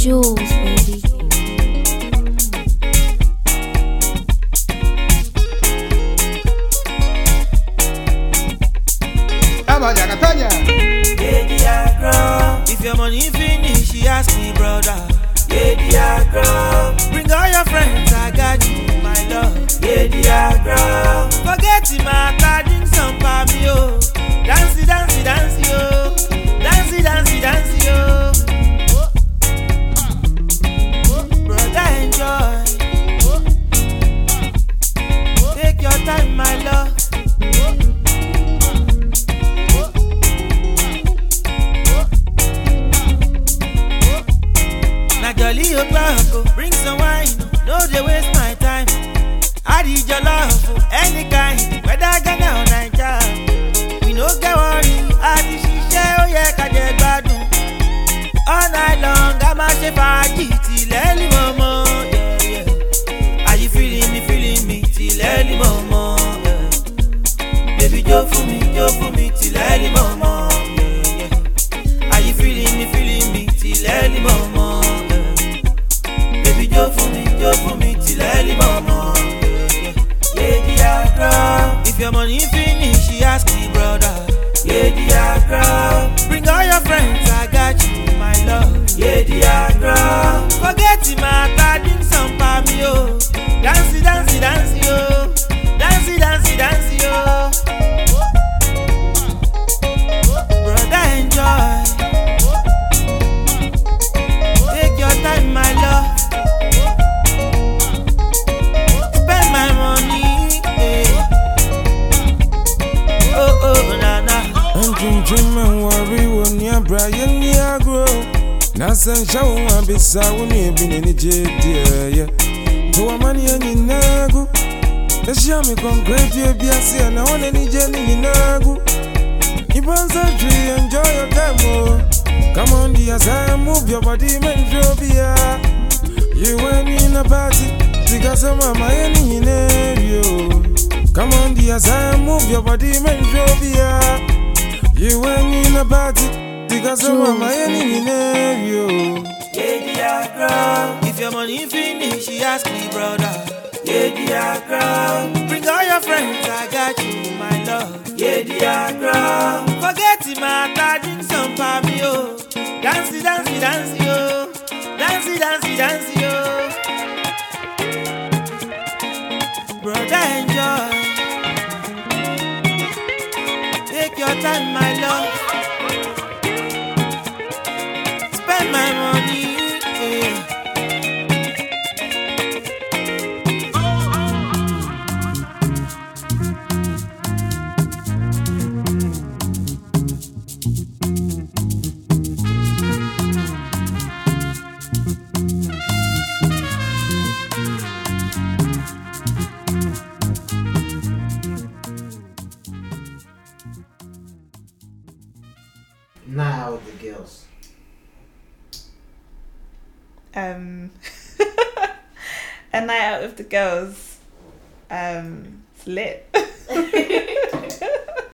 Jules, baby. If your money finish, she ask me, brother. Yeah, dear girl. Bring all your friends, I got you, my love. Yeah, dear girl. Forget him, I didn't some me, oh. Dancey, dancey, dancey, oh. Dancey, dancey, dancey, oh. Brother, enjoy. Take your time, my love. Jolly o'clock, bring some wine, no they waste my time. I need your love, any kind, whether Ghana or Niger. We no get worry, I need she share, oh yeah, kaje gbadu. All night long, I'm a chef, till early mama, yeah, yeah. Are you feeling me, till early mama, yeah. Baby, jo for me, till early mama, yeah, yeah. Are you feeling me, till early mama? Go for me till early mama. Yeah, dear girl. If your money finish, she ask me, brother. Yeah, dear girl. Bring all your friends, I got you, my love. Yeah, dear girl. Forget him, I didn't some me, oh. Dancey, dancey, dancey, oh. Dancey, dancey, dancey, oh. Brother, enjoy. Take your time, my love. Dream and worry when you're Brian Niagro. Nasan show my bisa when you've been in the dear. To a money and in Nagu. The Shami concrete you be a see and I want any jelly in Nagu. You want surgery, enjoy your demo. Come on, dear, I move your body, man, Jobia. You went in a party because of my in area. Come on, dear, I move your body, man, Jobia. You went in a party because of my enemy area. Yeah, dear girl. If your money finish, she ask me, brother. Yeah, dear girl. Bring all your friends, I got you, my love. Yeah, dear girl. Forget him, I didn't some me, oh. Dancey, dancey, dancey, oh. Dancey, dancey, dancey, oh. Brother, enjoy. Take your time, my love. Spend my money, yeah. Now the girls. A night out with the girls. It's lit.